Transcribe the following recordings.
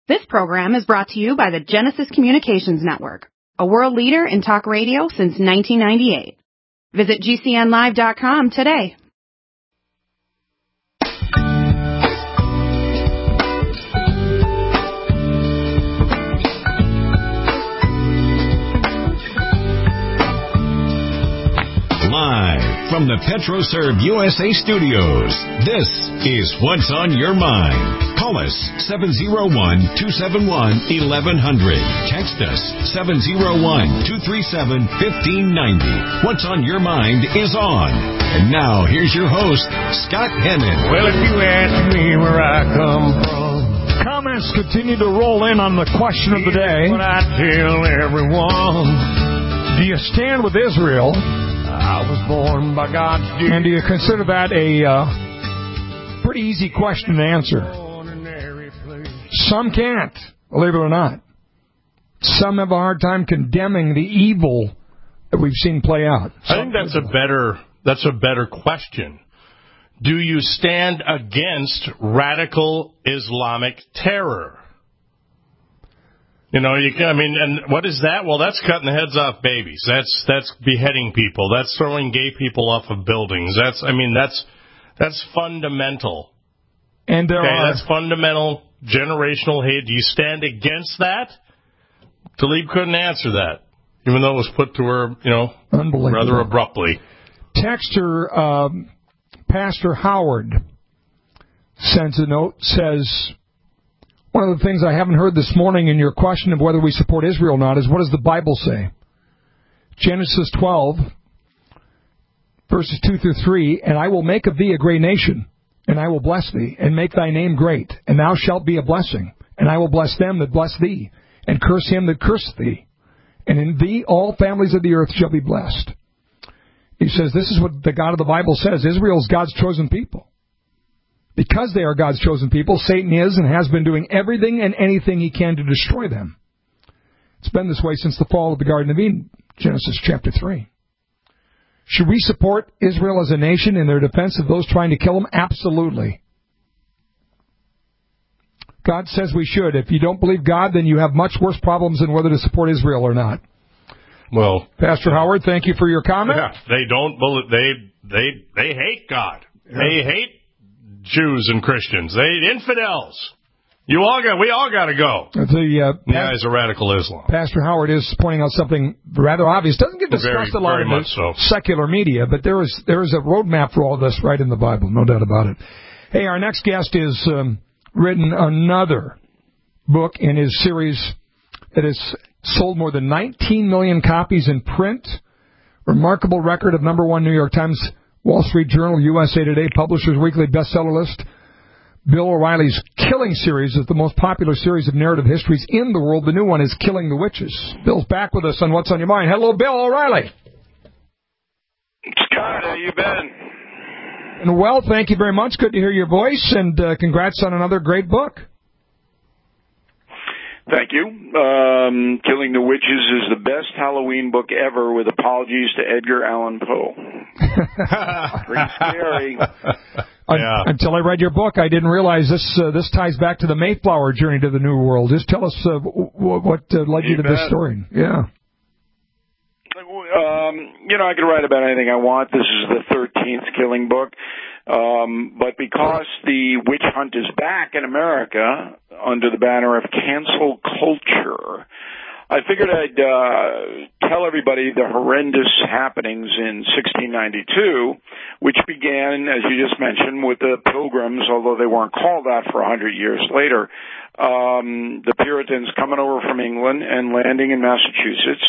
This program is brought to you by the Genesis Communications Network, a world leader in talk radio since 1998. Visit GCNlive.com today. Live from the PetroServe USA studios, this is What's on Your Mind. Call us 701-271-1100. Text us 701-237-1590. What's on Your Mind is on. And now, here's your host, Scott Hennon. Well, if you ask me where I come from, comments continue to roll in on the question of the day. What I tell everyone, do you stand with Israel? I was born by God's gift. And do you consider that a pretty easy question to answer? Some can't, believe it or not. Some have a hard time condemning the evil that we've seen play out. I think that's a better question. Do you stand against radical Islamic terror? You know, and what is that? Well, that's cutting the heads off babies. That's beheading people. That's throwing gay people off of buildings. That's fundamental. And that's fundamental generational hate. Do you stand against that? Talib couldn't answer that, even though it was put to her, rather abruptly. Texter, Pastor Howard sends a note, says, one of the things I haven't heard this morning in your question of whether we support Israel or not is, what does the Bible say? Genesis 12, verses 2 through 3, and I will make of thee a great nation, and I will bless thee, and make thy name great, and thou shalt be a blessing, and I will bless them that bless thee, and curse him that curseth thee, and in thee all families of the earth shall be blessed. He says, this is what the God of the Bible says. Israel is God's chosen people. Because they are God's chosen people, Satan is and has been doing everything and anything he can to destroy them. It's been this way since the fall of the Garden of Eden, Genesis chapter 3. Should we support Israel as a nation in their defense of those trying to kill them? Absolutely. God says we should. If you don't believe God, then you have much worse problems than whether to support Israel or not. Well, Pastor Howard, thank you for your comment. Yeah, they don't believe, they hate God. Yeah. They hate Jews and Christians. They infidels. We all got to go. The eyes of radical Islam. Pastor Howard is pointing out something rather obvious. Doesn't get discussed a lot in the secular media, but there is a roadmap for all this right in the Bible, no doubt about it. Hey, our next guest is written another book in his series that has sold more than 19 million copies in print. Remarkable record of #1 New York Times, Wall Street Journal, USA Today, Publishers Weekly bestseller list. Bill O'Reilly's Killing series is the most popular series of narrative histories in the world. The new one is Killing the Witches. Bill's back with us on What's on Your Mind. Hello, Bill O'Reilly. Scott, how you been? And well, thank you very much. Good to hear your voice, and congrats on another great book. Thank you. Killing the Witches is the best Halloween book ever, with apologies to Edgar Allan Poe. Pretty scary. Yeah. Until I read your book, I didn't realize this ties back to the Mayflower journey to the New World. Just tell us what led you to this story. Yeah. I could write about anything I want. This is the 13th Killing book. But because the witch hunt is back in America under the banner of cancel culture, I figured I'd tell everybody the horrendous happenings in 1692, which began, as you just mentioned, with the Pilgrims, although they weren't called that for 100 years later. The Puritans coming over from England and landing in Massachusetts.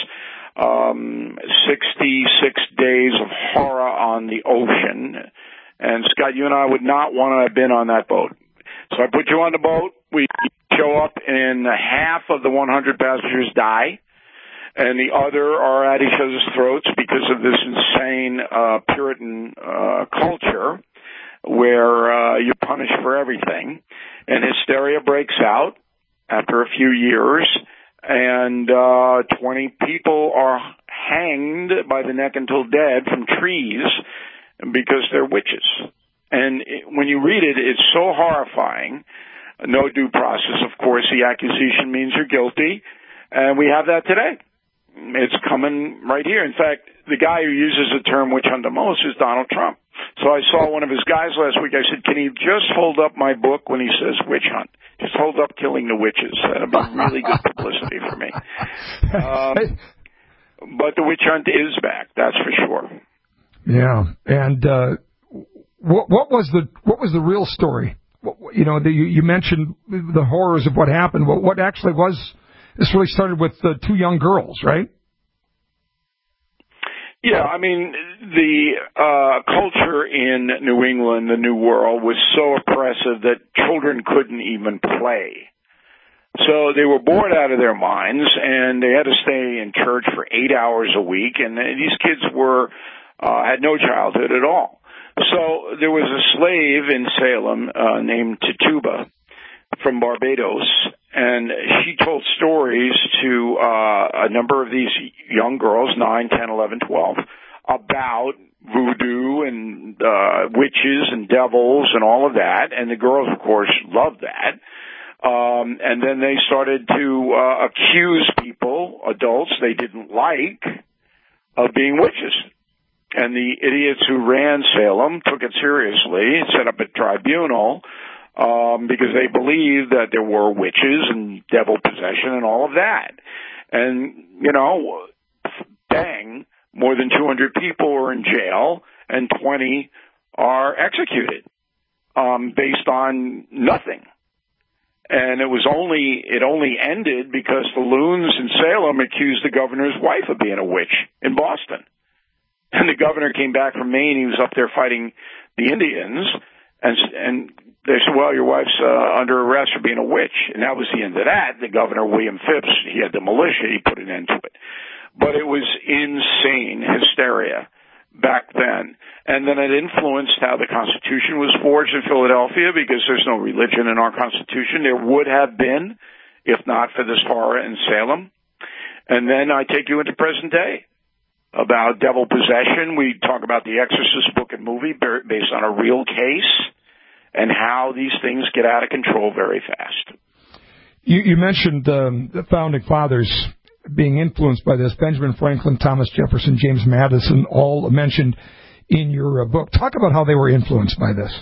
66 days of horror on the ocean. And, Scott, you and I would not want to have been on that boat. So I put you on the boat. We show up, and half of the 100 passengers die, and the other are at each other's throats because of this insane Puritan culture where you're punished for everything. And hysteria breaks out after a few years, and 20 people are hanged by the neck until dead from trees because they're witches. And when you read it, it's so horrifying no due process. Of course, the accusation means you're guilty, and we have that today. It's coming right here. In fact, the guy who uses the term witch hunt the most is Donald Trump. So I saw one of his guys last week. I said, can he just hold up my book when he says witch hunt? Just hold up Killing the Witches. That'd be really good publicity for me. But the witch hunt is back, that's for sure. Yeah. And what was the real story? You mentioned the horrors of what happened. What actually was? This really started with two young girls, right? Yeah, I mean, the culture in New England, the New World, was so oppressive that children couldn't even play. So they were bored out of their minds, and they had to stay in church for 8 hours a week, and these kids had no childhood at all. So there was a slave in Salem named Tituba from Barbados, and she told stories to a number of these young girls, 9, 10, 11, 12, about voodoo and witches and devils and all of that, and the girls, of course, loved that. And then they started to accuse people, adults they didn't like, of being witches. And the idiots who ran Salem took it seriously, set up a tribunal, because they believed that there were witches and devil possession and all of that. And, bang, more than 200 people are in jail and 20 are executed, based on nothing. And it only ended because the loons in Salem accused the governor's wife of being a witch in Boston. And the governor came back from Maine. He was up there fighting the Indians, and they said, well, your wife's under arrest for being a witch. And that was the end of that. The governor, William Phipps, he had the militia. He put an end to it. But it was insane hysteria back then. And then it influenced how the Constitution was forged in Philadelphia, because there's no religion in our Constitution. There would have been, if not for this horror in Salem. And then I take you into present day about devil possession. We talk about the Exorcist book and movie based on a real case, and how these things get out of control very fast. You mentioned the Founding Fathers being influenced by this. Benjamin Franklin, Thomas Jefferson, James Madison, all mentioned in your book. Talk about how they were influenced by this.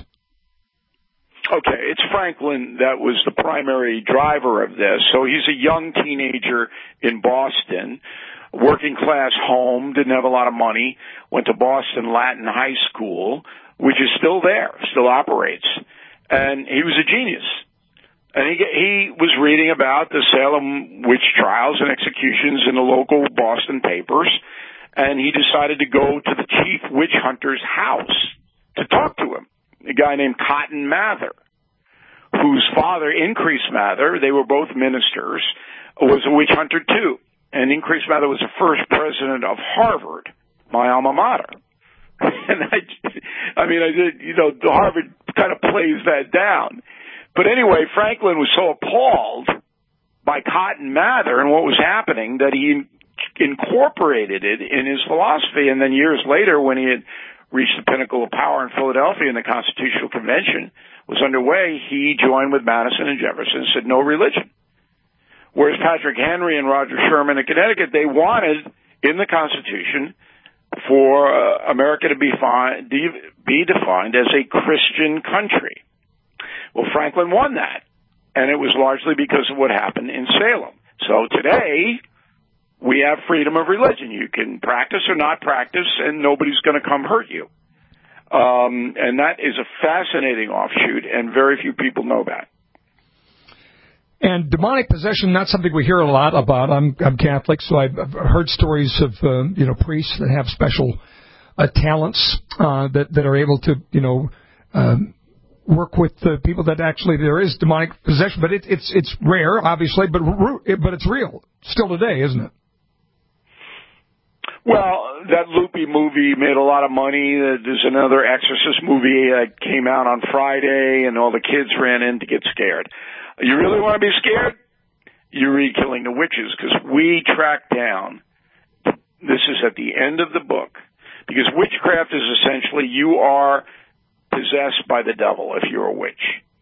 Okay, it's Franklin that was the primary driver of this. So he's a young teenager in Boston, working class home, didn't have a lot of money, went to Boston Latin High School, which is still there, still operates. And he was a genius. And he was reading about the Salem witch trials and executions in the local Boston papers, and he decided to go to the chief witch hunter's house to talk to him, a guy named Cotton Mather, whose father, Increase Mather, they were both ministers, was a witch hunter too. And Increase Mather was the first president of Harvard, my alma mater. And Harvard kind of plays that down. But anyway, Franklin was so appalled by Cotton Mather and what was happening that he incorporated it in his philosophy. And then years later, when he had reached the pinnacle of power in Philadelphia and the Constitutional Convention was underway, he joined with Madison and Jefferson and said no religion. Whereas Patrick Henry and Roger Sherman in Connecticut, they wanted in the Constitution for America to be defined as a Christian country. Well, Franklin won that, and it was largely because of what happened in Salem. So today, we have freedom of religion. You can practice or not practice, and nobody's going to come hurt you. And that is a fascinating offshoot, and very few people know that. And demonic possession, not something we hear a lot about. I'm Catholic, so I've heard stories of priests that have special talents that are able to work with people that actually there is demonic possession. But it's rare, obviously, but it's real still today, isn't it? Well, that Loopy movie made a lot of money. There's another Exorcist movie that came out on Friday, and all the kids ran in to get scared. You really want to be scared? You read Killing the Witches, because we track down, this is at the end of the book, because witchcraft is essentially you are possessed by the devil if you're a witch.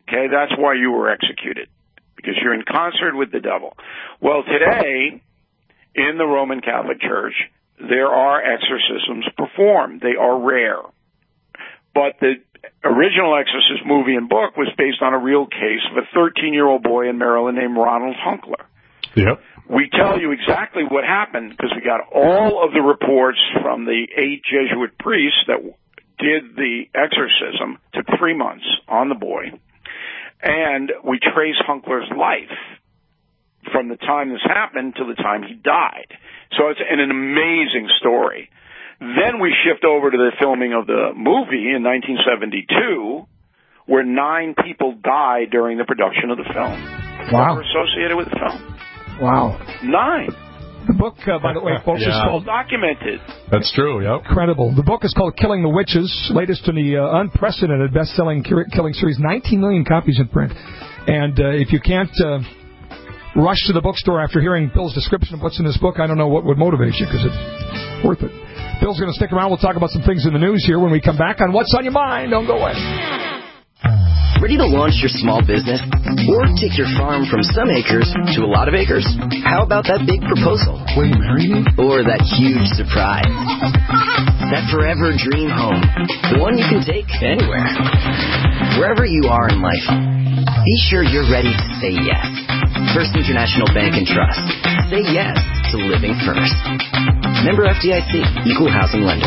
Okay, that's why you were executed, because you're in concert with the devil. Well, today, in the Roman Catholic Church, there are exorcisms performed. They are rare. But the original Exorcist movie and book was based on a real case of a 13-year-old boy in Maryland named Ronald Hunkler. Yep. We tell you exactly what happened because we got all of the reports from the 8 Jesuit priests that did the exorcism. Took 3 months on the boy. And we trace Hunkler's life from the time this happened to the time he died. So it's an amazing story. Then we shift over to the filming of the movie in 1972, where 9 people died during the production of the film. Wow. That were associated with the film. Wow. 9. The book, by the way, folks, is called... Documented. That's true, yep. Incredible. The book is called Killing the Witches, latest in the unprecedented best-selling Killing series, 19 million copies in print. And if you can't rush to the bookstore after hearing Bill's description of what's in this book, I don't know what would motivate you, because it's worth it. Bill's going to stick around. We'll talk about some things in the news here when we come back on What's on Your Mind. Don't go away. Ready to launch your small business? Or take your farm from some acres to a lot of acres? How about that big proposal? Will you marry me? Or that huge surprise? That forever dream home. The one you can take anywhere. Wherever you are in life, be sure you're ready to say yes. First International Bank and Trust. Say yes to living first. Member FDIC, Equal Housing Lender.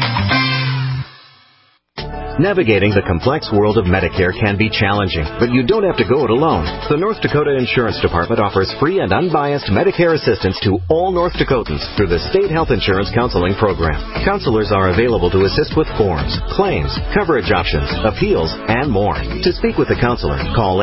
Navigating the complex world of Medicare can be challenging, but you don't have to go it alone. The North Dakota Insurance Department offers free and unbiased Medicare assistance to all North Dakotans through the State Health Insurance Counseling Program. Counselors are available to assist with forms, claims, coverage options, appeals, and more. To speak with a counselor, call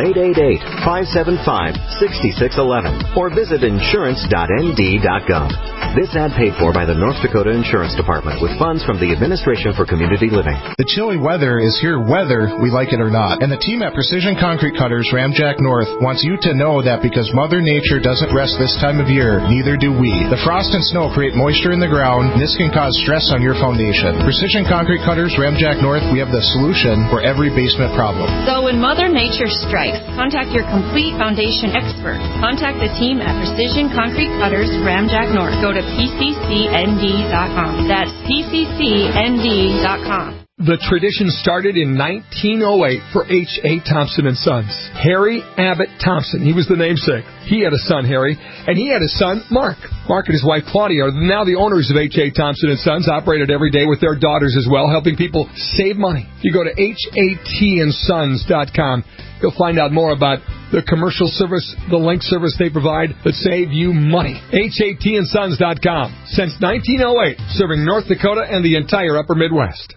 888-575-6611 or visit insurance.nd.gov. This ad paid for by the North Dakota Insurance Department with funds from the Administration for Community Living. The chilly weather is here whether we like it or not. And the team at Precision Concrete Cutters Ramjack North wants you to know that because Mother Nature doesn't rest this time of year, neither do we. The frost and snow create moisture in the ground, and this can cause stress on your foundation. Precision Concrete Cutters Ramjack North, we have the solution for every basement problem. So when Mother Nature strikes, contact your complete foundation expert. Contact the team at Precision Concrete Cutters Ramjack North. Go to PCCND.com. That's PCCND.com. The tradition started in 1908 for H.A. Thompson & Sons. Harry Abbott Thompson, he was the namesake. He had a son, Harry, and he had a son, Mark. Mark and his wife, Claudia, are now the owners of H.A. Thompson & Sons, operated every day with their daughters as well, helping people save money. If you go to HATandsons.com, you'll find out more about the commercial service, the link service they provide that save you money. HATandsons.com. Since 1908, serving North Dakota and the entire upper Midwest.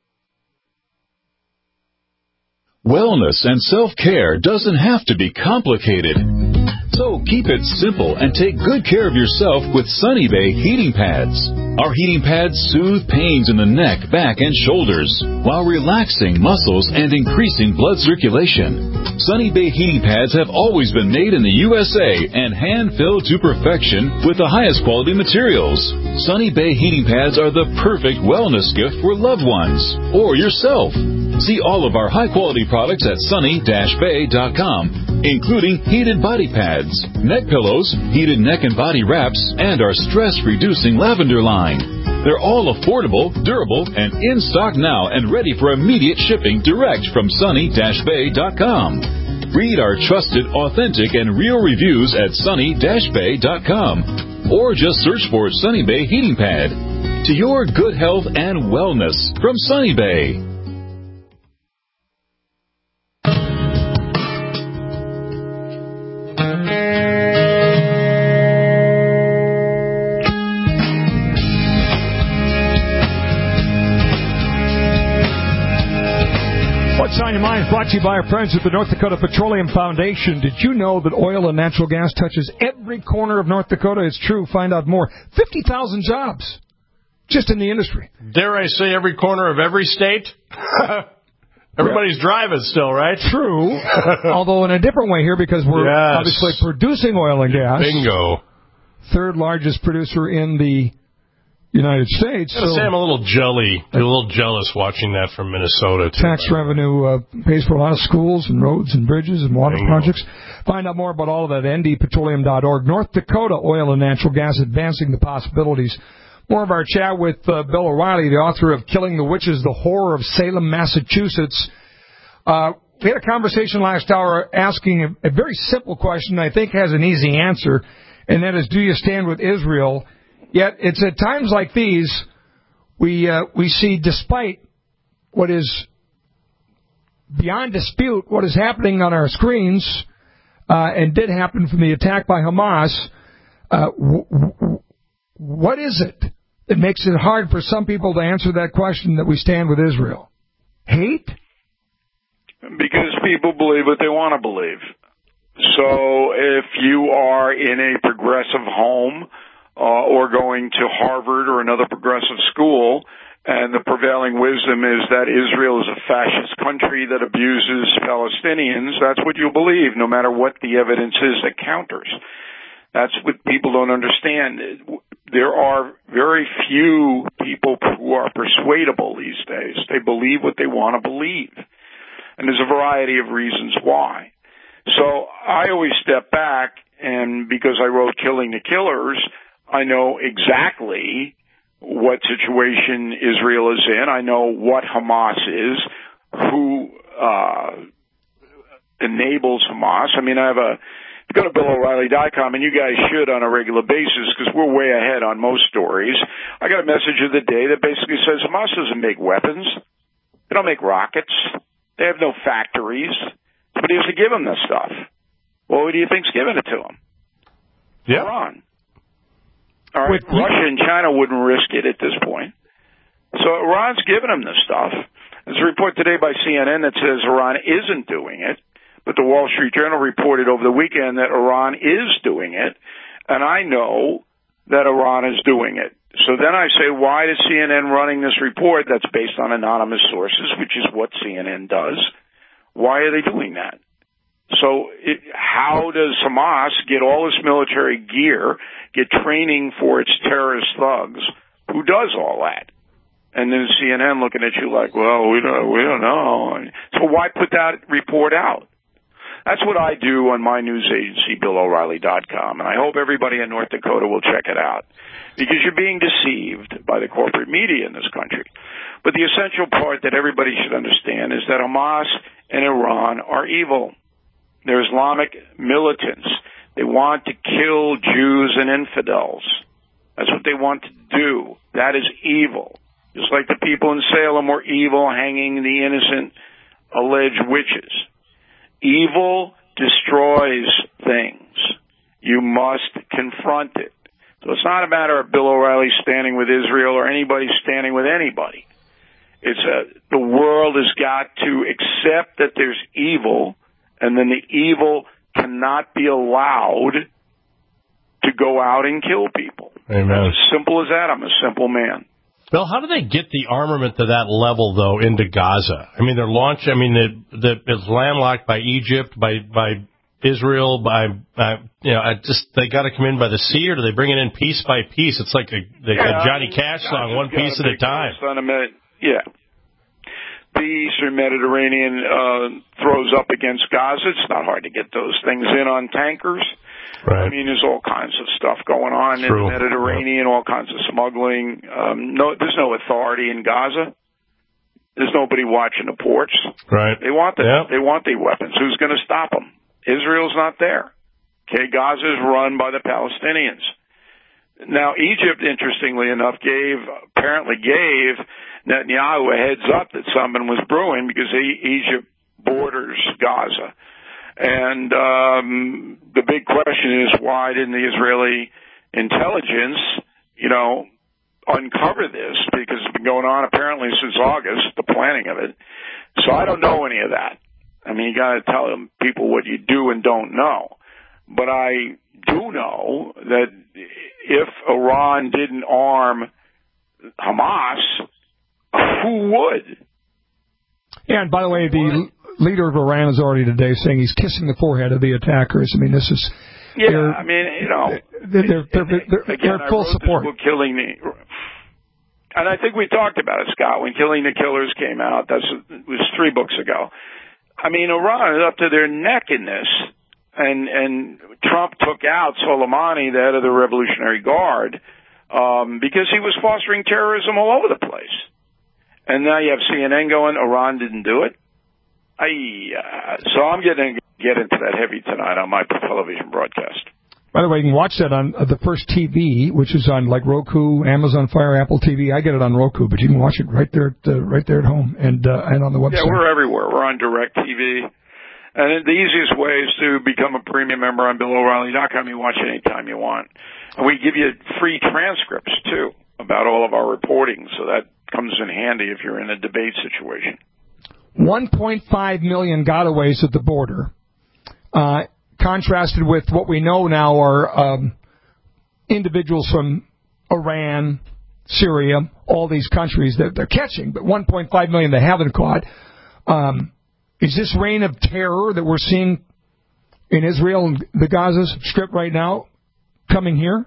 Wellness and self-care doesn't have to be complicated. So keep it simple and take good care of yourself with Sunny Bay heating pads. Our heating pads soothe pains in the neck, back, and shoulders while relaxing muscles and increasing blood circulation. Sunny Bay heating pads have always been made in the USA and hand-filled to perfection with the highest quality materials. Sunny Bay heating pads are the perfect wellness gift for loved ones or yourself. See all of our high-quality products at sunny-bay.com, including heated body pads, neck pillows, heated neck and body wraps, and our stress-reducing lavender line. They're all affordable, durable, and in stock now and ready for immediate shipping direct from sunny-bay.com. Read our trusted, authentic, and real reviews at sunny-bay.com, or just search for Sunny Bay Heating Pad. To your good health and wellness from Sunny Bay. What's on Your Mind? Brought to you by our friends at the North Dakota Petroleum Foundation. Did you know that oil and natural gas touches every corner of North Dakota? It's true. Find out more. 50,000 jobs just in the industry. Dare I say every corner of every state? Everybody's driving still, right? True. Although in a different way here because we're obviously producing oil and gas. Bingo. Third largest producer in the United States. So, I'm a little jealous watching that from Minnesota, too. Tax revenue pays for a lot of schools and roads and bridges and water projects. Find out more about all of that at ndpetroleum.org. North Dakota Oil and Natural Gas, advancing the possibilities. More of our chat with Bill O'Reilly, the author of Killing the Witches, The Horror of Salem, Massachusetts. We had a conversation last hour asking a very simple question I think has an easy answer, and that is, do you stand with Israel? Yet it's at times like these we see, despite what is beyond dispute, what is happening on our screens and did happen from the attack by Hamas. What is it that makes it hard for some people to answer that question that we stand with Israel? Hate? Because people believe what they want to believe. So if you are in a progressive home or going to Harvard or another progressive school, and the prevailing wisdom is that Israel is a fascist country that abuses Palestinians, that's what you'll believe, no matter what the evidence is that counters. That's what people don't understand. There are very few people who are persuadable these days. They believe what they want to believe. And there's a variety of reasons why. So I always step back, and because I wrote Killing the Killers, I know exactly what situation Israel is in. I know what Hamas is, who enables Hamas. I mean, go to BillO'Reilly.com, and you guys should on a regular basis, because we're way ahead on most stories. I got a message of the day that basically says Hamas doesn't make weapons. They don't make rockets. They have no factories. Somebody has to give them this stuff. Well, who do you think's giving it to them? Yeah. Iran. All right, Russia and China wouldn't risk it at this point. So Iran's giving them this stuff. There's a report today by CNN that says Iran isn't doing it, but the Wall Street Journal reported over the weekend that Iran is doing it, and I know that Iran is doing it. So then I say, why is CNN running this report that's based on anonymous sources, which is what CNN does? Why are they doing that? So how does Hamas get all this military gear, get training for its terrorist thugs? Who does all that? And then CNN looking at you like, well, we don't know. So why put that report out? That's what I do on my news agency, BillO'Reilly.com, and I hope everybody in North Dakota will check it out, because you're being deceived by the corporate media in this country. But the essential part that everybody should understand is that Hamas and Iran are evil. They're Islamic militants. They want to kill Jews and infidels. That's what they want to do. That is evil. Just like the people in Salem were evil, hanging the innocent alleged witches. Evil destroys things. You must confront it. So it's not a matter of Bill O'Reilly standing with Israel or anybody standing with anybody. The world has got to accept that there's evil, and then the evil cannot be allowed to go out and kill people. Amen. As simple as that. I'm a simple man. Bill, how do they get the armament to that level, though, into Gaza? I mean, it's landlocked by Egypt, by Israel, they got to come in by the sea, or do they bring it in piece by piece? It's like a Johnny Cash song, one piece at a time. Yeah. The Eastern Mediterranean throws up against Gaza. It's not hard to get those things in on tankers. Right. I mean, there's all kinds of stuff going on in the Mediterranean, all kinds of smuggling. There's no authority in Gaza. There's nobody watching the ports. Right. They want the weapons. Who's going to stop them? Israel's not there. Okay, Gaza is run by the Palestinians. Now, Egypt, interestingly enough, apparently gave Netanyahu a heads up that something was brewing, because Egypt borders Gaza. And the big question is, why didn't the Israeli intelligence, uncover this? Because it's been going on apparently since August, the planning of it. So I don't know any of that. I mean, you got to tell people what you do and don't know. But I do know that if Iran didn't arm Hamas, who would? Yeah, and by the way, the leader of Iran is already today saying he's kissing the forehead of the attackers. I mean, this is... Yeah, I mean, they're full support. And I think we talked about it, Scott, when Killing the Killers came out. It was 3 books ago. I mean, Iran is up to their neck in this. And Trump took out Soleimani, the head of the Revolutionary Guard, because he was fostering terrorism all over the place. And now you have CNN going, Iran didn't do it. So I'm going to get into that heavy tonight on my television broadcast. By the way, you can watch that on the First TV, which is on like Roku, Amazon Fire, Apple TV. I get it on Roku, but you can watch it right there at home and on the website. Yeah, we're everywhere. We're on DirecTV. And the easiest way is to become a premium member on BillO'Reilly.com. You watch it anytime you want. And we give you free transcripts, too, about all of our reporting, so that comes in handy if you're in a debate situation. 1.5 million gotaways at the border, contrasted with what we know now are individuals from Iran, Syria, all these countries that they're catching, but 1.5 million they haven't caught. Is this reign of terror that we're seeing in Israel and the Gaza Strip right now coming here?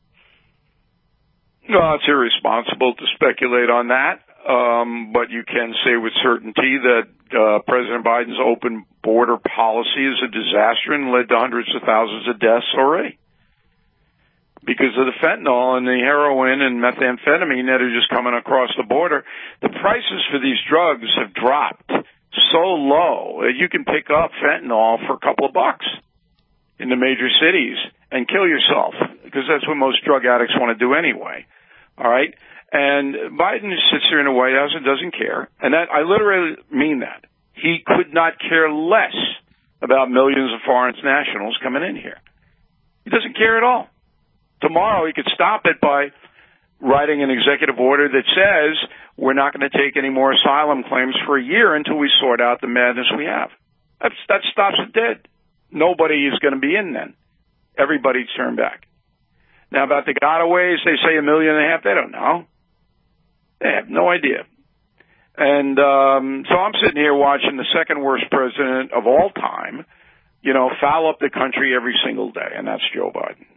No, it's irresponsible to speculate on that, but you can say with certainty that President Biden's open border policy is a disaster and led to hundreds of thousands of deaths already because of the fentanyl and the heroin and methamphetamine that are just coming across the border. The prices for these drugs have dropped so low that you can pick up fentanyl for a couple of bucks in the major cities and kill yourself, because that's what most drug addicts want to do anyway. All right? And Biden sits there in the White House and doesn't care. And that, I literally mean that. He could not care less about millions of foreign nationals coming in here. He doesn't care at all. Tomorrow he could stop it by writing an executive order that says we're not going to take any more asylum claims for a year until we sort out the madness we have. That stops it dead. Nobody is going to be in then. Everybody's turned back. Now, about the gotaways, they say 1.5 million. They don't know. They have no idea. And so I'm sitting here watching the second worst president of all time, foul up the country every single day, and that's Joe Biden.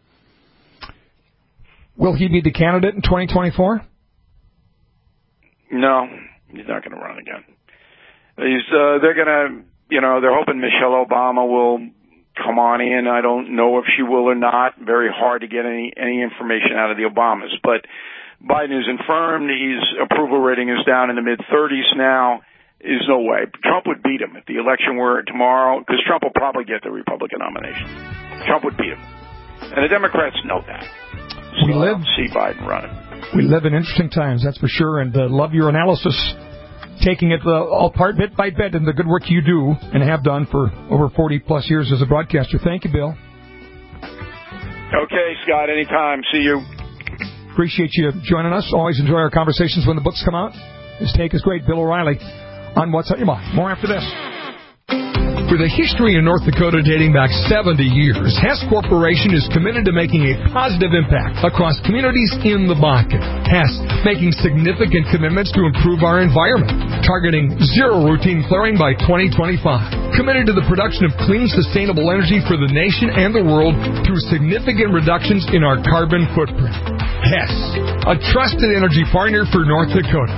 Will he be the candidate in 2024? No, he's not going to run again. They're going to, they're hoping Michelle Obama will come on in. I don't know if she will or not. Very hard to get any information out of the Obamas. But Biden is infirmed. His approval rating is down in the mid-30s now. There's no way. Trump would beat him if the election were tomorrow, because Trump will probably get the Republican nomination. Trump would beat him. And the Democrats know that. So we live, see Biden running. We live in interesting times, that's for sure, and love your analysis, taking it all part bit by bit, and the good work you do and have done for over 40-plus years as a broadcaster. Thank you, Bill. Okay, Scott, anytime. See you. Appreciate you joining us. Always enjoy our conversations when the books come out. His take is great. Bill O'Reilly on What's on Your Mind. More after this. With a history in North Dakota dating back 70 years, Hess Corporation is committed to making a positive impact across communities in the Bakken. Hess making significant commitments to improve our environment, targeting zero routine flaring by 2025. Committed to the production of clean, sustainable energy for the nation and the world through significant reductions in our carbon footprint. Hess, a trusted energy partner for North Dakota.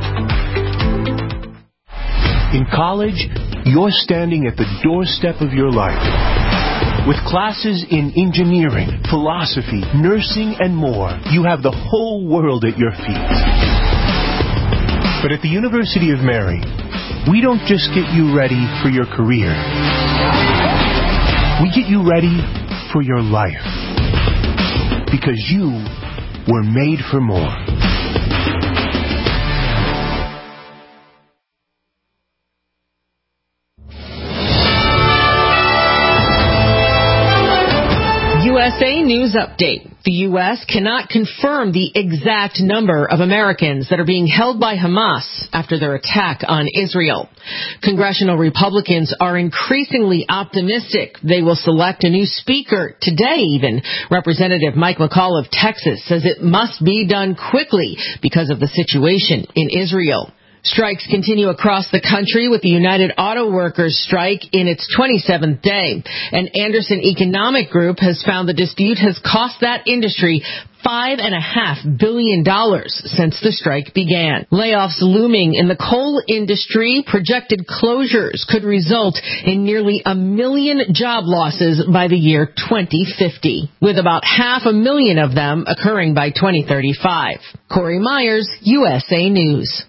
In college, you're standing at the doorstep of your life. With classes in engineering, philosophy, nursing, and more, you have the whole world at your feet. But at the University of Mary, we don't just get you ready for your career. We get you ready for your life. Because you were made for more. USA News Update. The U.S. cannot confirm the exact number of Americans that are being held by Hamas after their attack on Israel. Congressional Republicans are increasingly optimistic they will select a new speaker today even. Representative Mike McCall of Texas says it must be done quickly because of the situation in Israel. Strikes continue across the country with the United Auto Workers strike in its 27th day. An Anderson Economic Group has found the dispute has cost that industry $5.5 billion since the strike began. Layoffs looming in the coal industry, projected closures could result in nearly 1 million job losses by the year 2050, with about 500,000 of them occurring by 2035. Corey Myers, USA News.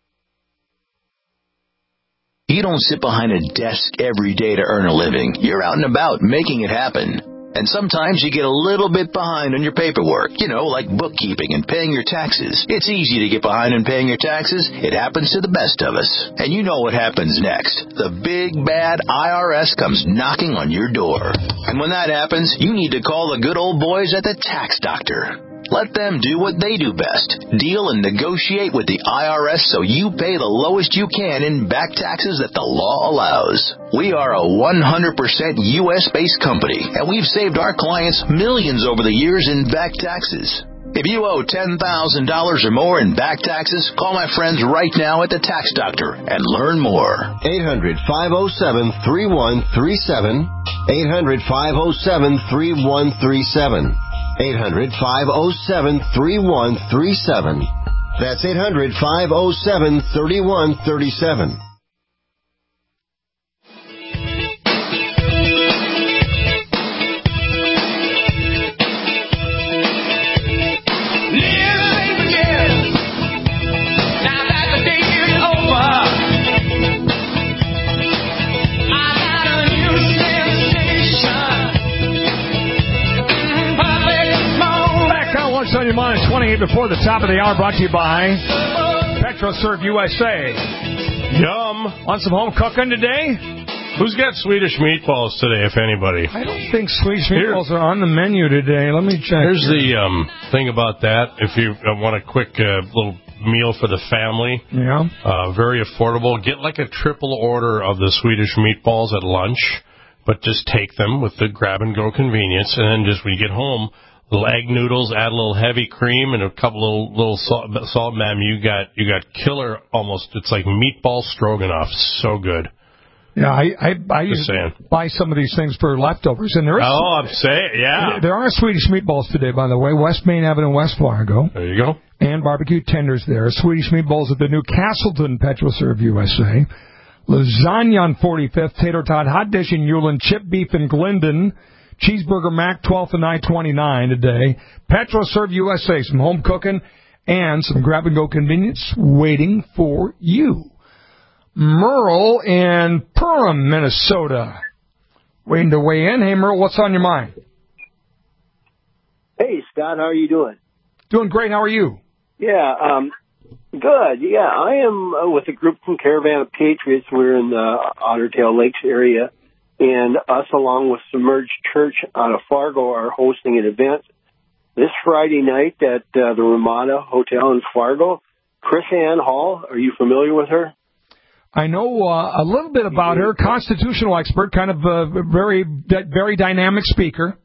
You don't sit behind a desk every day to earn a living. You're out and about making it happen. And sometimes you get a little bit behind on your paperwork, like bookkeeping and paying your taxes. It's easy to get behind on paying your taxes. It happens to the best of us. And you know what happens next. The big, bad IRS comes knocking on your door. And when that happens, you need to call the good old boys at the Tax Doctor. Let them do what they do best. Deal and negotiate with the IRS so you pay the lowest you can in back taxes that the law allows. We are a 100% U.S.-based company, and we've saved our clients millions over the years in back taxes. If you owe $10,000 or more in back taxes, call my friends right now at the Tax Doctor and learn more. 800-507-3137. 800-507-3137. 800-507-3137. That's 800-507-3137. What's on your mind? 28 before the top of the hour, brought to you by PetroServe USA. Yum. Want some home cooking today? Who's got Swedish meatballs today, if anybody? I don't think Swedish meatballs are on the menu today. Let me check. Here's the thing about that. If you want a quick little meal for the family, very affordable. Get like a triple order of the Swedish meatballs at lunch, but just take them with the grab-and-go convenience, and then just when you get home, little egg noodles, add a little heavy cream and a couple little salt, ma'am. You got killer almost. It's like meatball stroganoff. So good. Yeah, I used to buy some of these things for leftovers, and there is. Oh, I'm saying, yeah. There are Swedish meatballs today, by the way. West Main Avenue, West Fargo. There you go. And barbecue tenders there. Swedish meatballs at the new Castleton PetroServe USA. Lasagna on 45th. Tater tot hot dish in Euland. Chip beef in Glendon. Cheeseburger Mac, 12th and I-29 today. PetroServe USA, some home cooking and some grab-and-go convenience waiting for you. Merle in Perham, Minnesota, waiting to weigh in. Hey, Merle, what's on your mind? Hey, Scott, how are you doing? Doing great. How are you? Yeah, good. Yeah, I am with a group from Caravan of Patriots. We're in the Otter Tail Lakes area. And us, along with Submerged Church out of Fargo, are hosting an event this Friday night at the Ramada Hotel in Fargo. Chris Ann Hall, are you familiar with her? I know a little bit about her. Constitutional expert, kind of a very dynamic speaker.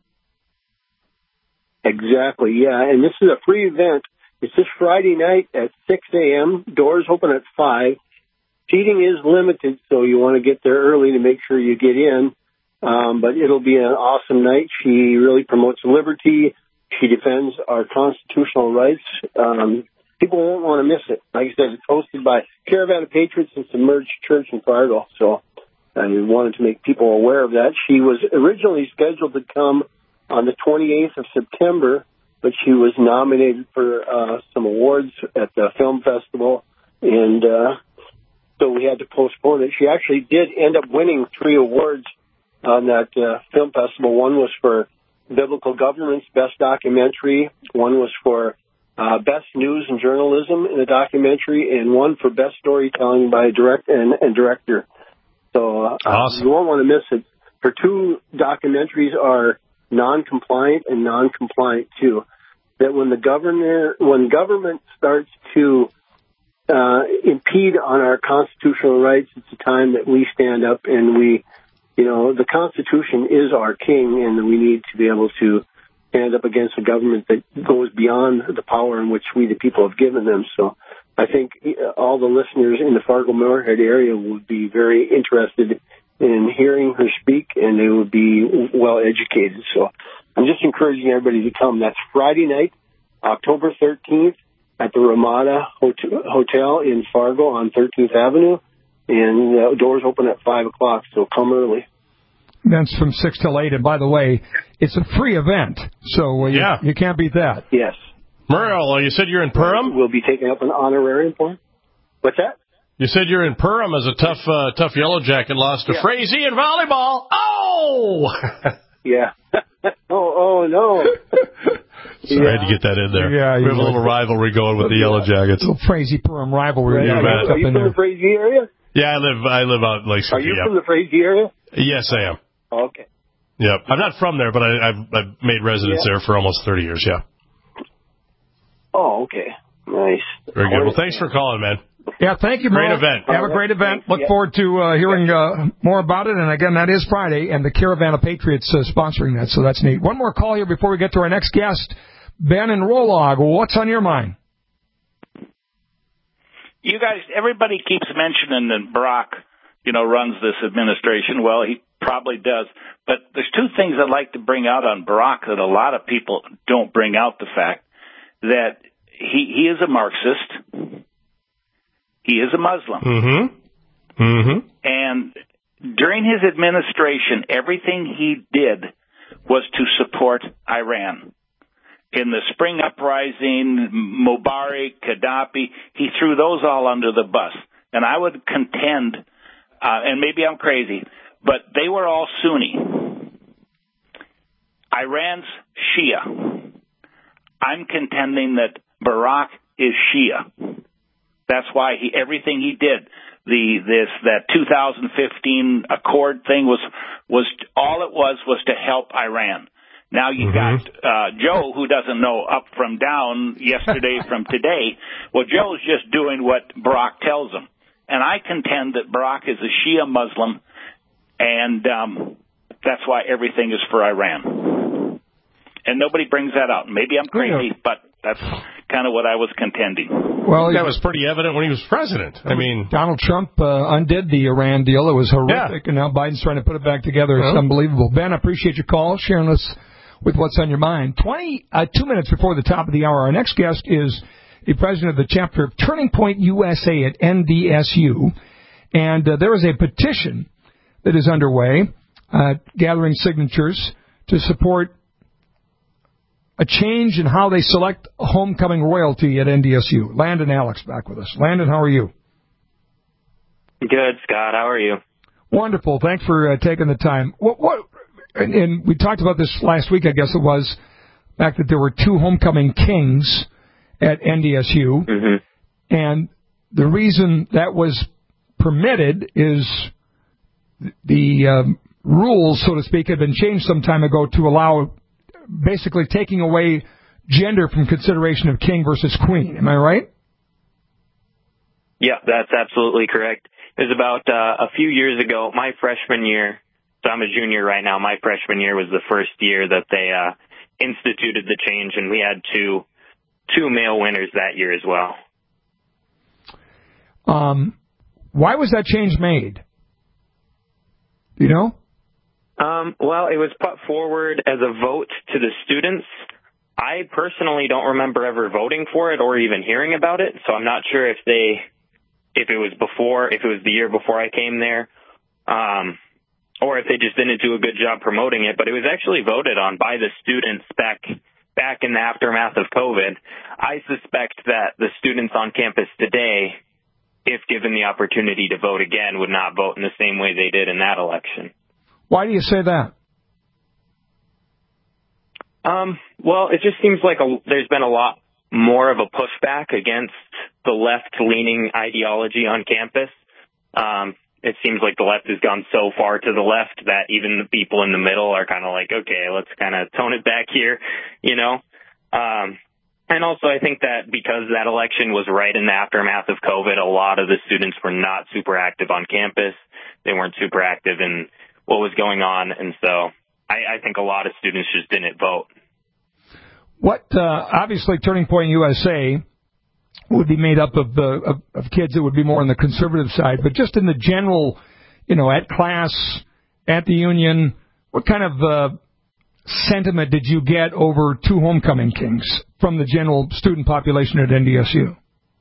Exactly, yeah. And this is a free event. It's this Friday night at 6 a.m. Doors open at 5. Seating is limited, so you want to get there early to make sure you get in. But it'll be an awesome night. She really promotes liberty. She defends our constitutional rights. People won't want to miss it. Like I said, it's hosted by Caravan of Patriots and Submerged Church in Fargo. So I wanted to make people aware of that. She was originally scheduled to come on the 28th of September, but she was nominated for some awards at the film festival, and so we had to postpone it. She actually did end up winning 3 awards on that film festival. One was for Biblical Governance, Best Documentary. One was for Best News and Journalism in a Documentary, and one for Best Storytelling by Director. So awesome. You won't want to miss it. Her 2 documentaries are non-compliant and non-compliant too. That when government starts to impede on our constitutional rights, it's a time that we stand up and the Constitution is our king, and we need to be able to stand up against a government that goes beyond the power in which we, the people, have given them. So I think all the listeners in the Fargo-Moorhead area would be very interested in hearing her speak, and they would be well educated. So I'm just encouraging everybody to come. That's Friday night, October 13th, at the Ramada Hotel in Fargo on 13th Avenue, and doors open at 5 o'clock, so come early. That's from 6 till 8, and by the way, it's a free event, so you can't beat that. Yes. Muriel, you said you're in Perham? We'll be taking up an honorarium for him. What's that? You said you're in Perham as a tough Yellow Jacket lost to Frazee in volleyball. Oh! Yeah. oh, no. Sorry, I had to get that in there. Yeah, we have a little rivalry going with the Yellow Jackets. Little Frazee-Perham rivalry. Right. Are you from the Frazee area? Yeah, I live out in Lake City. Are you from the Frazee area? Yes, I am. Okay. Yep. I'm not from there, but I've made residence there for almost 30 years, yeah. Oh, okay. Nice. Very good. Well, thanks for calling, man. Yeah, thank you, Great event. Have a great event. Look forward to hearing more about it. And again, that is Friday, and the Caravan of Patriots sponsoring that, so that's neat. One more call here before we get to our next guest. Ben and Rolog, what's on your mind? You guys, everybody keeps mentioning that Barack, runs this administration. Well, he probably does. But there's two things I'd like to bring out on Barack that a lot of people don't bring out: the fact that he is a Marxist. He is a Muslim. Mm-hmm. Mm-hmm. And during his administration, everything he did was to support Iran. In the spring uprising, Mubarak, Gaddafi, he threw those all under the bus. And I would contend, and maybe I'm crazy, but they were all Sunni. Iran's Shia. I'm contending that Barack is Shia. That's why everything he did, that 2015 Accord thing was all it was to help Iran. Now you got Joe, who doesn't know up from down, yesterday from today. Well, Joe's just doing what Barack tells him. And I contend that Barack is a Shia Muslim, and that's why everything is for Iran. And nobody brings that out. Maybe I'm crazy, but that's kind of what I was contending. Well, that was pretty evident when he was president. I mean, Donald Trump undid the Iran deal. It was horrific, and now Biden's trying to put it back together. It's unbelievable. Ben, I appreciate your call, sharing us with what's on your mind. 2 minutes before the top of the hour, our next guest is the president of the chapter of Turning Point USA at NDSU, and there is a petition that is underway, gathering signatures to support a change in how they select homecoming royalty at NDSU. Landon Alex back with us. Landon, how are you? Good, Scott. How are you? Wonderful. Thanks for taking the time. And we talked about this last week, I guess it was, the fact that there were two homecoming kings at NDSU. Mm-hmm. And the reason that was permitted is the rules, so to speak, had been changed some time ago to allow basically taking away gender from consideration of king versus queen. Am I right? Yeah, that's absolutely correct. It was about a few years ago, my freshman year. So I'm a junior right now. My freshman year was the first year that they instituted the change, and we had two male winners that year as well. Why was that change made? Do you know? Well, it was put forward as a vote to the students. I personally don't remember ever voting for it or even hearing about it, so I'm not sure if it was the year before I came there, or if they just didn't do a good job promoting it. But it was actually voted on by the students back in the aftermath of COVID. I suspect that the students on campus today, if given the opportunity to vote again, would not vote in the same way they did in that election. Why do you say that? Well, it just seems like there's been a lot more of a pushback against the left-leaning ideology on campus. It seems like the left has gone so far to the left that even the people in the middle are kind of like, okay, let's kind of tone it back here, And also I think that because that election was right in the aftermath of COVID, a lot of the students were not super active on campus. They weren't super active in what was going on, and so I think a lot of students just didn't vote. Obviously Turning Point USA would be made up of kids that would be more on the conservative side. But just in the general, at class, at the union, what kind of sentiment did you get over two homecoming kings from the general student population at NDSU?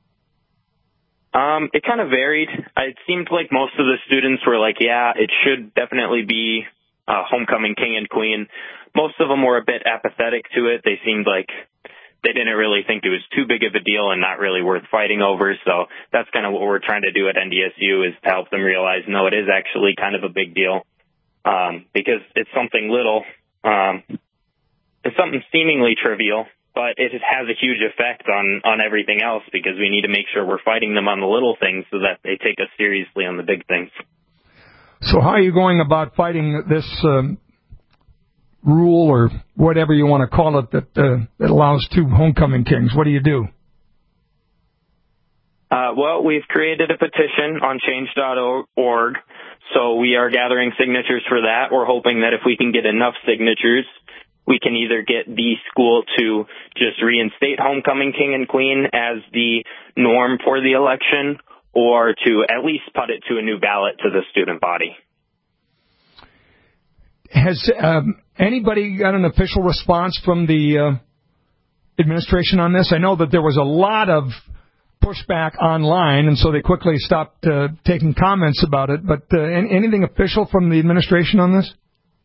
It kind of varied. It seemed like most of the students were like, yeah, it should definitely be homecoming king and queen. Most of them were a bit apathetic to it. They seemed like they didn't really think it was too big of a deal and not really worth fighting over. So that's kind of what we're trying to do at NDSU, is to help them realize, no, it is actually kind of a big deal, because it's something little. It's something seemingly trivial, but it has a huge effect on everything else, because we need to make sure we're fighting them on the little things so that they take us seriously on the big things. So how are you going about fighting this rule, or whatever you want to call it, that allows two homecoming kings? What do you do? Well, we've created a petition on change.org, so we are gathering signatures for that. We're hoping that if we can get enough signatures, we can either get the school to just reinstate homecoming king and queen as the norm for the election, or to at least put it to a new ballot to the student body. Has anybody got an official response from the administration on this? I know that there was a lot of pushback online, and so they quickly stopped taking comments about it. But anything official from the administration on this?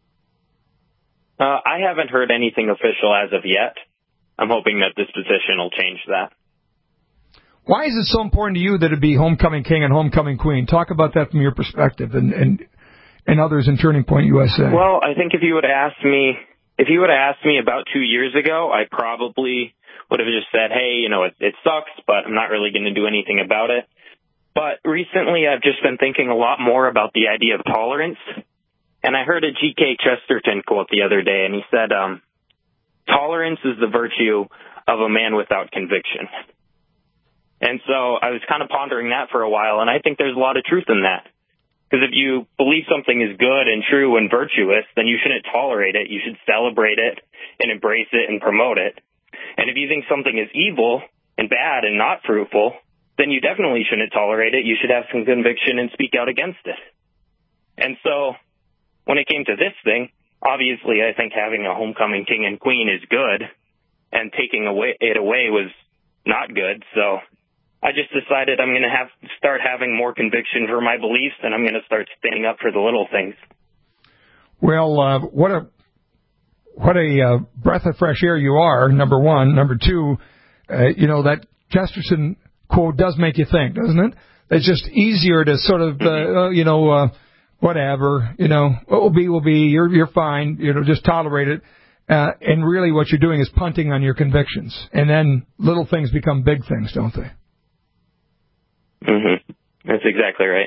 I haven't heard anything official as of yet. I'm hoping that this position will change that. Why is it so important to you that it be homecoming king and homecoming queen? Talk about that from your perspective and others in Turning Point USA. Well, I think if you would have asked me about 2 years ago, I probably would have just said, hey, it sucks, but I'm not really going to do anything about it. But recently I've just been thinking a lot more about the idea of tolerance. And I heard a G.K. Chesterton quote the other day, and he said, tolerance is the virtue of a man without conviction. And so I was kind of pondering that for a while, and I think there's a lot of truth in that. Because if you believe something is good and true and virtuous, then you shouldn't tolerate it. You should celebrate it and embrace it and promote it. And if you think something is evil and bad and not fruitful, then you definitely shouldn't tolerate it. You should have some conviction and speak out against it. And so when it came to this thing, obviously I think having a homecoming king and queen is good, and taking it away was not good. So I just decided I'm going to start having more conviction for my beliefs, and I'm going to start standing up for the little things. Well, what a breath of fresh air you are, number one. Number two, that Chesterton quote does make you think, doesn't it? It's just easier to sort of, whatever, what will be, you're fine, just tolerate it. And really what you're doing is punting on your convictions. And then little things become big things, don't they? Mm-hmm. That's exactly right.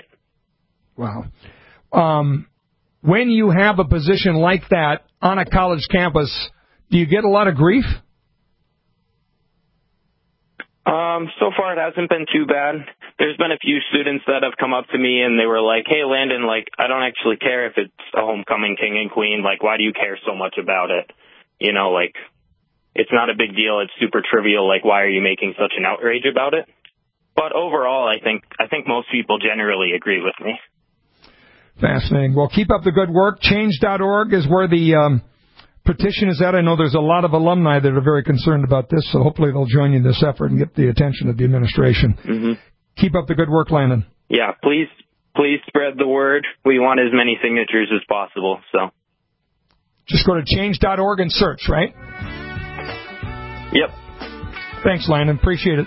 Wow. When you have a position like that on a college campus, do you get a lot of grief? So far it hasn't been too bad. There's been a few students that have come up to me and they were like, hey, Landon, I don't actually care if it's a homecoming king and queen. Why do you care so much about it? It's not a big deal. It's super trivial. Why are you making such an outrage about it? But overall, I think most people generally agree with me. Fascinating. Well, keep up the good work. Change.org is where the petition is at. I know there's a lot of alumni that are very concerned about this, so hopefully they'll join you in this effort and get the attention of the administration. Mm-hmm. Keep up the good work, Landon. Yeah, please spread the word. We want as many signatures as possible. So just go to change.org and search, right? Yep. Thanks, Landon. Appreciate it.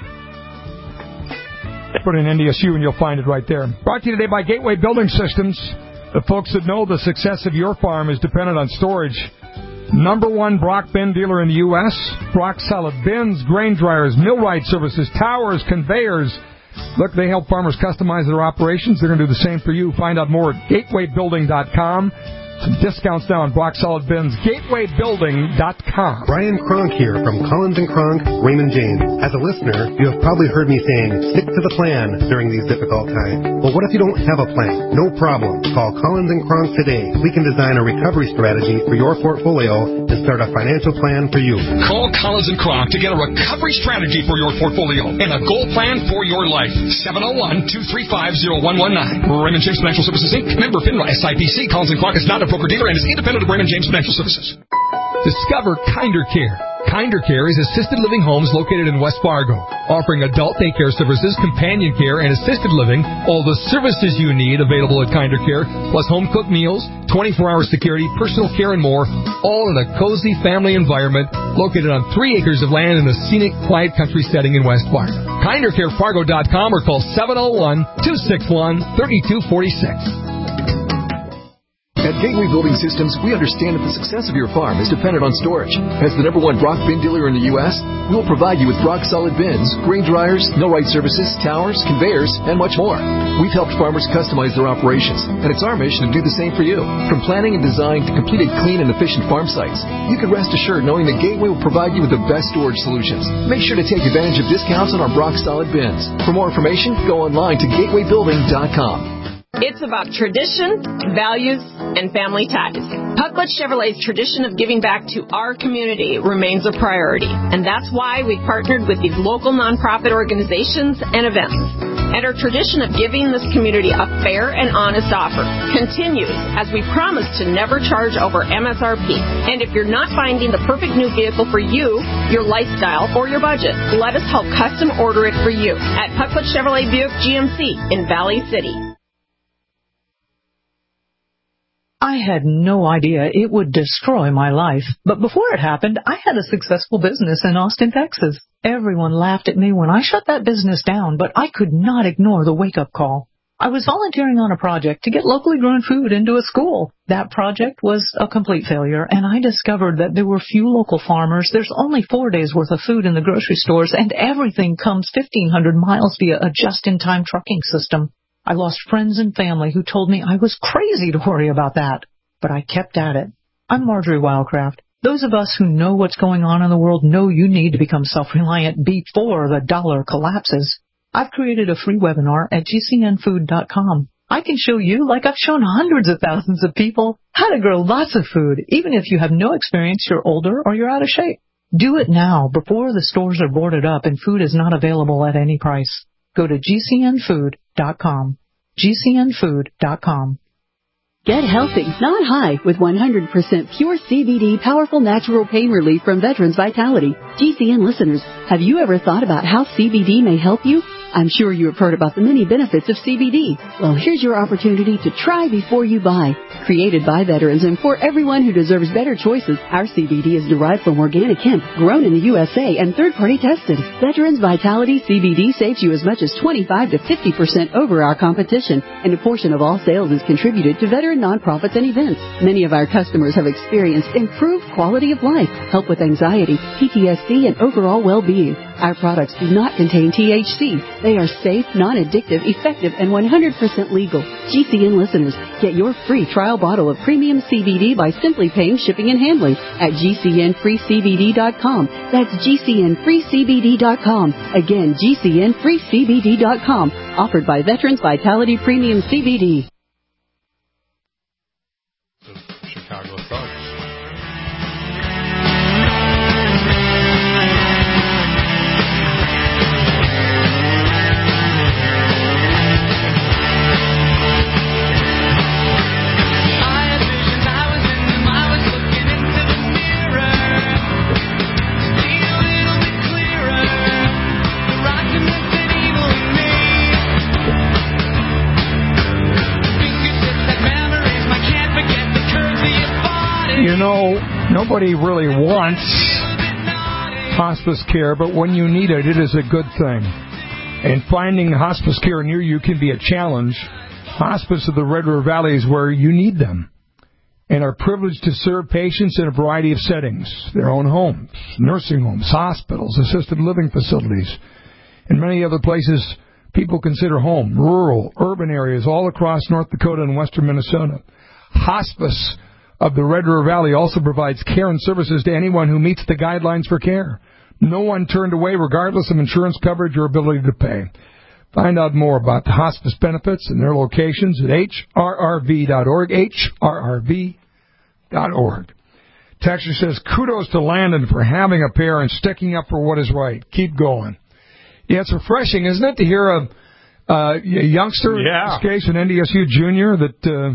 Put in NDSU and you'll find it right there. Brought to you today by Gateway Building Systems. The folks that know the success of your farm is dependent on storage. #1 Brock bin dealer in the U.S. Brock solid bins, grain dryers, millwright services, towers, conveyors. Look, they help farmers customize their operations. They're going to do the same for you. Find out more at gatewaybuilding.com. Some discounts now on rock solid bins. GatewayBuilding.com. Brian Kronk here from Collins & Kronk, Raymond James. As a listener, you have probably heard me saying, stick to the plan during these difficult times. Well, what if you don't have a plan? No problem. Call Collins & Kronk today. We can design a recovery strategy for your portfolio and start a financial plan for you. Call Collins & Kronk to get a recovery strategy for your portfolio and a goal plan for your life. 701-235-0119. Raymond James Financial Services, Inc. Member FINRA SIPC. Collins & Kronk is not a broker-dealer and is independent of Raymond James Financial Services. Discover Kinder Care. Kinder Care is assisted living homes located in West Fargo, offering adult daycare services, companion care, and assisted living. All the services you need available at Kinder Care, plus home-cooked meals, 24-hour security, personal care, and more, all in a cozy family environment located on 3 acres of land in a scenic, quiet country setting in West Fargo. KinderCareFargo.com or call 701-261-3246. At Gateway Building Systems, we understand that the success of your farm is dependent on storage. As the #1 Brock bin dealer in the U.S., we will provide you with rock-solid bins, grain dryers, no-rite services, towers, conveyors, and much more. We've helped farmers customize their operations, and it's our mission to do the same for you. From planning and design to completed clean and efficient farm sites, you can rest assured knowing that Gateway will provide you with the best storage solutions. Make sure to take advantage of discounts on our rock-solid bins. For more information, go online to gatewaybuilding.com. It's about tradition, values, and family ties. Pucklet Chevrolet's tradition of giving back to our community remains a priority, and that's why we've partnered with these local nonprofit organizations and events. And our tradition of giving this community a fair and honest offer continues as we promise to never charge over MSRP. And if you're not finding the perfect new vehicle for you, your lifestyle, or your budget, let us help custom order it for you at Pucklet Chevrolet Buick GMC in Valley City. I had no idea it would destroy my life. But before it happened, I had a successful business in Austin, Texas. Everyone laughed at me when I shut that business down, but I could not ignore the wake-up call. I was volunteering on a project to get locally grown food into a school. That project was a complete failure, and I discovered that there were few local farmers. There's only 4 days' worth of food in the grocery stores, and everything comes 1,500 miles via a just-in-time trucking system. I lost friends and family who told me I was crazy to worry about that. But I kept at it. I'm Marjorie Wildcraft. Those of us who know what's going on in the world know you need to become self-reliant before the dollar collapses. I've created a free webinar at gcnfood.com. I can show you, like I've shown hundreds of thousands of people, how to grow lots of food, even if you have no experience, you're older, or you're out of shape. Do it now before the stores are boarded up and food is not available at any price. Go to gcnfood.com. gcnfood.com. Get healthy, not high, with 100% pure CBD powerful natural pain relief from Veterans Vitality. GCN listeners, have you ever thought about how CBD may help you? I'm sure you have heard about the many benefits of CBD. Well, here's your opportunity to try before you buy. Created by veterans and for everyone who deserves better choices, our CBD is derived from organic hemp, grown in the USA, and third-party tested. Veterans Vitality CBD saves you as much as 25 to 50% over our competition, and a portion of all sales is contributed to veteran nonprofits and events. Many of our customers have experienced improved quality of life, help with anxiety, PTSD, and overall well-being. Our products do not contain THC. They are safe, non-addictive, effective, and 100% legal. GCN listeners, get your free trial bottle of premium CBD by simply paying shipping and handling at GCNFreeCBD.com. That's GCNFreeCBD.com. Again, GCNFreeCBD.com. Offered by Veterans Vitality Premium CBD. Chicago Thugs. You know, nobody really wants hospice care, but when you need it, it is a good thing. And finding hospice care near you can be a challenge. Hospice of the Red River Valley is where you need them and are privileged to serve patients in a variety of settings, their own homes, nursing homes, hospitals, assisted living facilities, and many other places people consider home, rural, urban areas all across North Dakota and western Minnesota. Hospice of the Red River Valley also provides care and services to anyone who meets the guidelines for care. No one turned away regardless of insurance coverage or ability to pay. Find out more about the hospice benefits and their locations at hrrv.org, hrrv.org. Texture says, kudos to Landon for having a pair and sticking up for what is right. Keep going. Yeah, it's refreshing, isn't it, to hear a youngster, in this case, an NDSU junior, that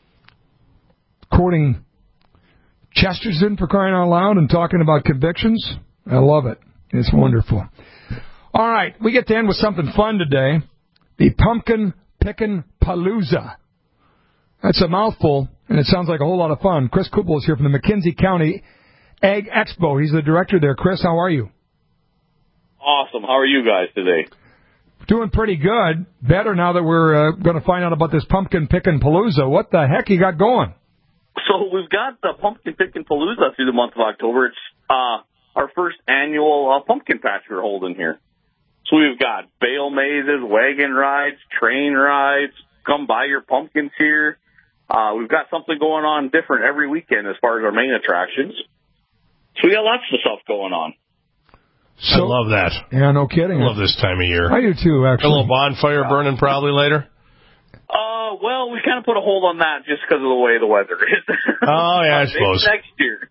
quoting Chesterton for crying out loud and talking about convictions. I love it. It's wonderful. All right, we get to end with something fun today. The Pumpkin Pickin' Palooza. That's a mouthful, and it sounds like a whole lot of fun. Chris Kubel is here from the McKenzie County Ag Expo. He's the director there. Chris, how are you? Awesome. How are you guys today? Doing pretty good. Better now that we're going to find out about this Pumpkin Pickin' Palooza. What the heck you got going? So we've got the Pumpkin Pickin' Palooza through the month of October. It's our first annual pumpkin patch we're holding here. So we've got bale mazes, wagon rides, train rides. Come buy your pumpkins here. We've got something going on different every weekend as far as our main attractions. So we got lots of stuff going on. I love that. Yeah, no kidding. I love this time of year. I do too, actually. A little bonfire burning probably later? Well, we kind of put a hold on that just because of the way the weather is. Oh, yeah, I suppose. Next year.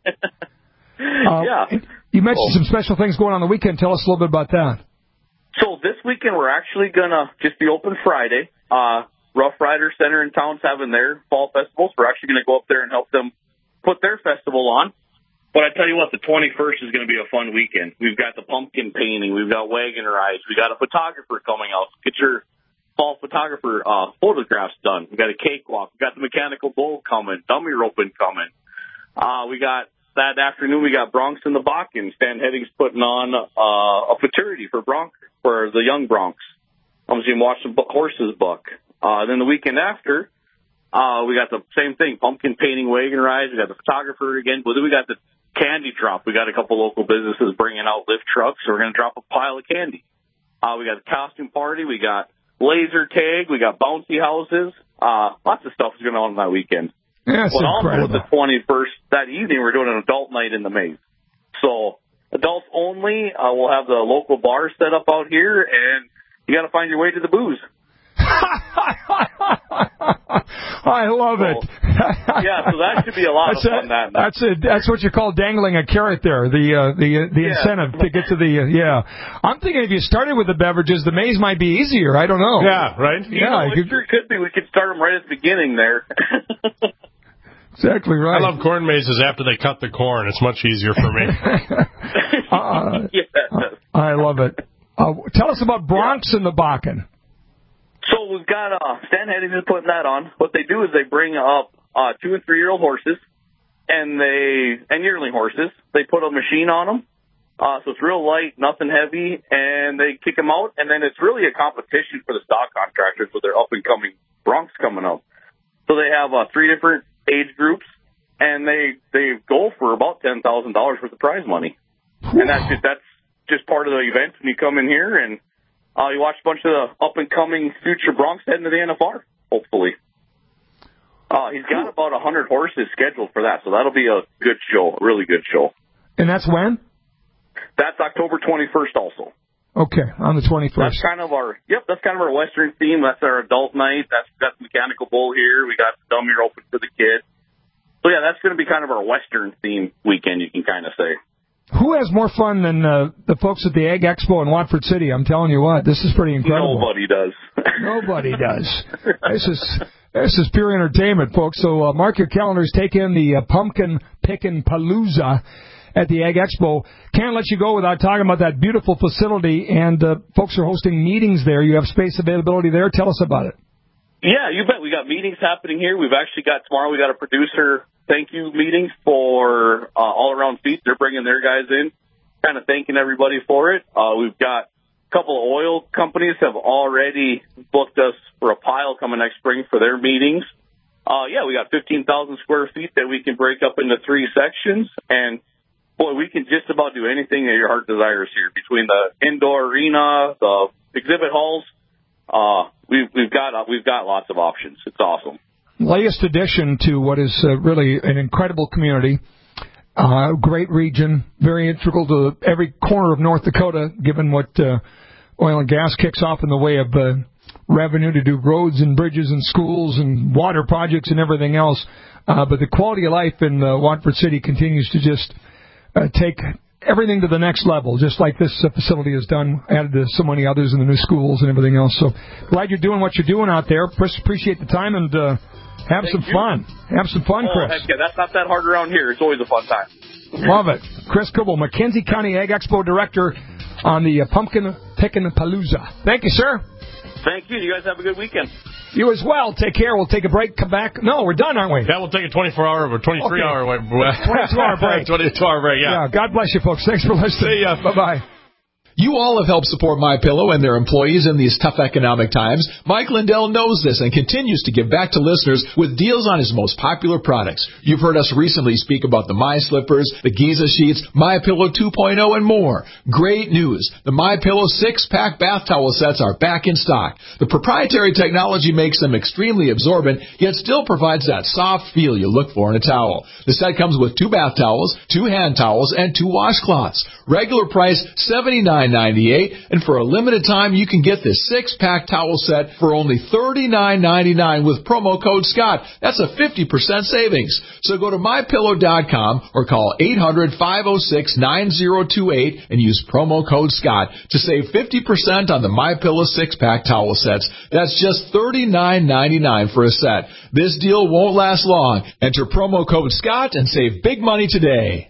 Yeah. You mentioned some special things going on the weekend. Tell us a little bit about that. So this weekend we're actually going to just be open Friday. Rough Rider Center in town's having their fall festivals. We're actually going to go up there and help them put their festival on. But I tell you what, the 21st is going to be a fun weekend. We've got the pumpkin painting. We've got wagon rides. We got a photographer coming out. Get your fall photographer photographs done. We got a cakewalk. We got the mechanical bull coming. Dummy roping coming. We got that afternoon. We got Bronx in the Bakken. Stan Heading's putting on a futurity for the young Bronx. I'm just going to watch some horses buck. Then the weekend after, we got the same thing, pumpkin painting, wagon rides. We got the photographer again. But then we got the candy drop. We got a couple local businesses bringing out lift trucks, so we're going to drop a pile of candy. We got the costume party. We got laser tag. We got bouncy houses. Lots of stuff is going on that weekend. Yeah, but also the 21st, that evening, we're doing an adult night in the maze. So adults only. We'll have the local bar set up out here, and you got to find your way to the booze. I love it. Yeah, so that should be a lot of fun that night. That's what you call dangling a carrot there, the incentive to get to the, I'm thinking if you started with the beverages, the maze might be easier. I don't know. Yeah, right? It sure could be. We could start them right at the beginning there. Exactly right. I love corn mazes after they cut the corn. It's much easier for me. I love it. Tell us about Bronx in the Bakken. So we've got Stan Heading is putting that on. What they do is they bring up 2- and 3-year-old horses and yearling horses. They put a machine on them, so it's real light, nothing heavy, and they kick them out. And then it's really a competition for the stock contractors with their up and coming Bronx coming up. So they have 3 different age groups, and they go for about $10,000 worth of prize money. And that's just part of the event when you come in here and. You watch a bunch of the up-and-coming future Bronx heading to the NFR, hopefully. He's got about 100 horses scheduled for that, so that'll be a good show, a really good show. And that's when? That's October 21st also. Okay, on the 21st. That's kind of our Western theme. That's our adult night. We've got the mechanical bull here. We got the dummy open for the kids. So, yeah, that's going to be kind of our Western theme weekend, you can kind of say. Who has more fun than the folks at the Ag Expo in Watford City? I'm telling you what, this is pretty incredible. Nobody does. Nobody does. This is pure entertainment, folks. So mark your calendars. Take in the Pumpkin Pickin' Palooza at the Ag Expo. Can't let you go without talking about that beautiful facility. And folks are hosting meetings there. You have space availability there. Tell us about it. Yeah, you bet. We got meetings happening here. We've actually got tomorrow. We got a producer thank you meeting for All Around Feet. They're bringing their guys in, kind of thanking everybody for it. We've got a couple of oil companies have already booked us for a pile coming next spring for their meetings. We got 15,000 square feet that we can break up into 3 sections. And, boy, we can just about do anything that your heart desires here. Between the indoor arena, the exhibit halls, we've got lots of options. It's awesome. latest addition to what is really an incredible community, great region, very integral to every corner of North Dakota, given what oil and gas kicks off in the way of revenue to do roads and bridges and schools and water projects and everything else. But the quality of life in Watford City continues to just take everything to the next level, just like this facility has done, added to so many others in the new schools and everything else. So glad you're doing what you're doing out there. Appreciate the time, and have some fun. Have some fun, Chris. Heck yeah, that's not that hard around here. It's always a fun time. Love it. Chris Kubel, Mackenzie County Ag Expo Director on the Pumpkin Pickin' Palooza. Thank you, sir. Thank you. You guys have a good weekend. You as well. Take care. We'll take a break. Come back. No, we're done, aren't we? Yeah, we'll take a 24-hour or 23-hour 22-hour break. 22-hour break, yeah. God bless you, folks. Thanks for listening. See ya. Bye-bye. You all have helped support MyPillow and their employees in these tough economic times. Mike Lindell knows this and continues to give back to listeners with deals on his most popular products. You've heard us recently speak about the My Slippers, the Giza Sheets, MyPillow 2.0, and more. Great news. The MyPillow 6-pack bath towel sets are back in stock. The proprietary technology makes them extremely absorbent, yet still provides that soft feel you look for in a towel. The set comes with 2 bath towels, 2 hand towels, and 2 washcloths. Regular price $79.98, and for a limited time you can get this 6-pack towel set for only $39.99 with promo code Scott. That's a 50% savings. So go to MyPillow.com or call 800-506-9028 and use promo code Scott to save 50% on the MyPillow 6-pack towel sets. That's just $39.99 for a set. This deal won't last long. Enter promo code Scott and save big money today.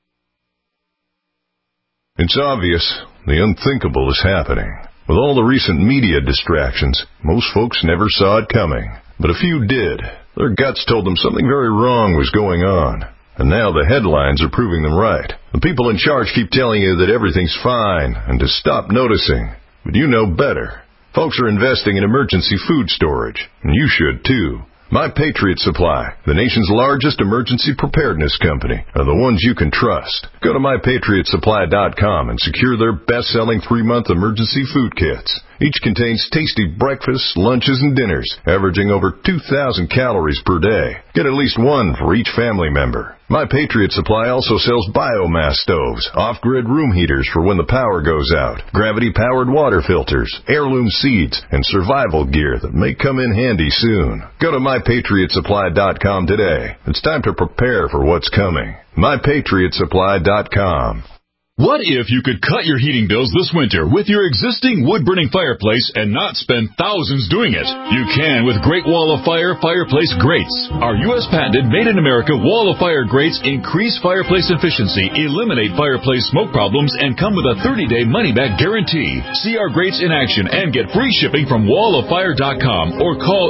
It's obvious the unthinkable is happening. With all the recent media distractions, most folks never saw it coming. But a few did. Their guts told them something very wrong was going on. And now the headlines are proving them right. The people in charge keep telling you that everything's fine and to stop noticing. But you know better. Folks are investing in emergency food storage, and you should too. My Patriot Supply, the nation's largest emergency preparedness company, are the ones you can trust. Go to MyPatriotSupply.com and secure their best-selling 3-month emergency food kits. Each contains tasty breakfasts, lunches, and dinners, averaging over 2,000 calories per day. Get at least one for each family member. My Patriot Supply also sells biomass stoves, off-grid room heaters for when the power goes out, gravity-powered water filters, heirloom seeds, and survival gear that may come in handy soon. Go to MyPatriotSupply.com today. It's time to prepare for what's coming. MyPatriotSupply.com. What if you could cut your heating bills this winter with your existing wood-burning fireplace and not spend thousands doing it? You can with Great Wall of Fire fireplace grates. Our U.S.-patented, made-in-America Wall of Fire grates increase fireplace efficiency, eliminate fireplace smoke problems, and come with a 30-day money-back guarantee. See our grates in action and get free shipping from walloffire.com or call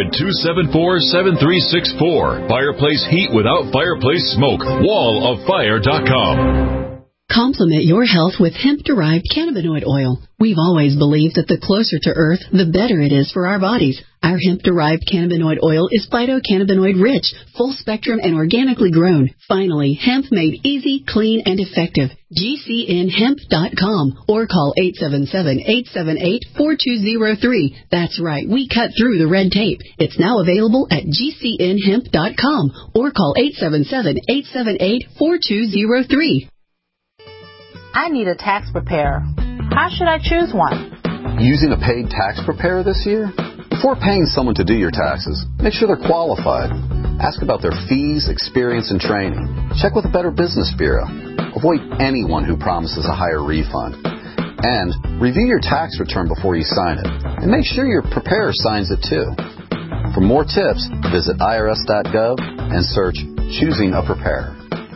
800-274-7364. Fireplace heat without fireplace smoke. walloffire.com. Complement your health with hemp-derived cannabinoid oil. We've always believed that the closer to Earth, the better it is for our bodies. Our hemp-derived cannabinoid oil is phytocannabinoid-rich, full-spectrum, and organically grown. Finally, hemp made easy, clean, and effective. GCNhemp.com or call 877-878-4203. That's right, we cut through the red tape. It's now available at GCNhemp.com or call 877-878-4203. I need a tax preparer. How should I choose one? Using a paid tax preparer this year? Before paying someone to do your taxes, make sure they're qualified. Ask about their fees, experience, and training. Check with the Better Business Bureau. Avoid anyone who promises a higher refund. And review your tax return before you sign it. And make sure your preparer signs it too. For more tips, visit irs.gov and search Choosing a Preparer.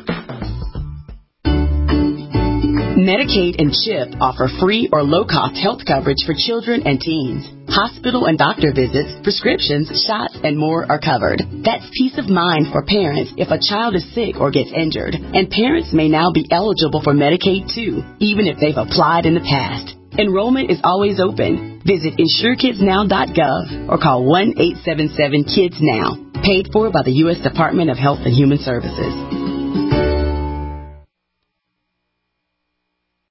Medicaid and CHIP offer free or low-cost health coverage for children and teens. Hospital and doctor visits, prescriptions, shots, and more are covered. That's peace of mind for parents if a child is sick or gets injured. And parents may now be eligible for Medicaid too, even if they've applied in the past. Enrollment is always open. Visit InsureKidsNow.gov or call 1-877-KIDS-NOW. Paid for by the U.S. Department of Health and Human Services.